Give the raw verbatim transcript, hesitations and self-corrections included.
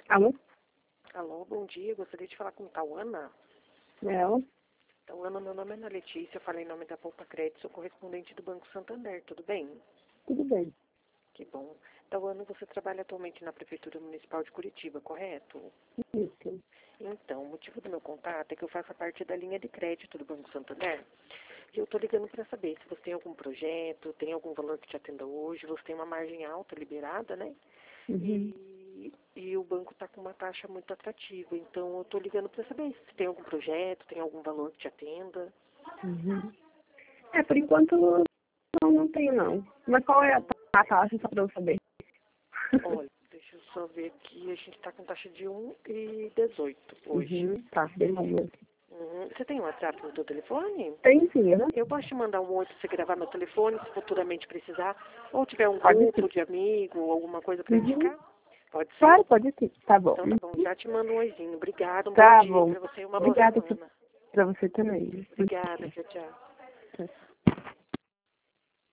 Alô? Alô, bom dia. Gostaria de falar com Tauana. Ela? Tauana, meu nome é Ana Letícia. Eu falei em nome da Poupa Crédito. Sou correspondente do Banco Santander. Tudo bem? Tudo bem. Que bom. Tauana, você trabalha atualmente na Prefeitura Municipal de Curitiba, correto? Isso. Então, o motivo do meu contato é que eu faço parte da linha de crédito do Banco Santander. E eu estou ligando para saber se você tem algum projeto, tem algum valor que te atenda hoje. Você tem uma margem alta liberada, né? Uhum. E, e o banco está com uma taxa muito atrativa. Então, eu estou ligando para saber se tem algum projeto, tem algum valor que te atenda. Uhum. É, por enquanto não, não tenho não. Mas qual é a a taxa só para eu saber? Olha, deixa eu só ver aqui. A gente está com taxa de um e dezoito hoje. Uhum. Tá, bem bom mesmo. Uhum. Você tem um WhatsApp no seu telefone? Tem sim, né? Eu posso te mandar um oi para você gravar meu telefone, se futuramente precisar. Ou tiver um Pode grupo sim. de amigo ou alguma coisa para Uhum. indicar. Pode ser? Claro, pode sim. Tá bom. Então tá bom, já te mando um oizinho. Obrigada, um bom Tá dia bom. para você e uma boa Obrigada semana. para você também. Obrigada, tchau, tchau. Tchau.